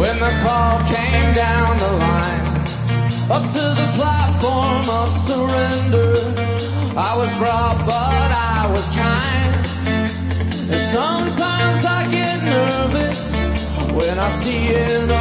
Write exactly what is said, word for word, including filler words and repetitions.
when the call came down the line, up to the platform of surrender. I was broad, but I was kind. And sometimes I get nervous when I see it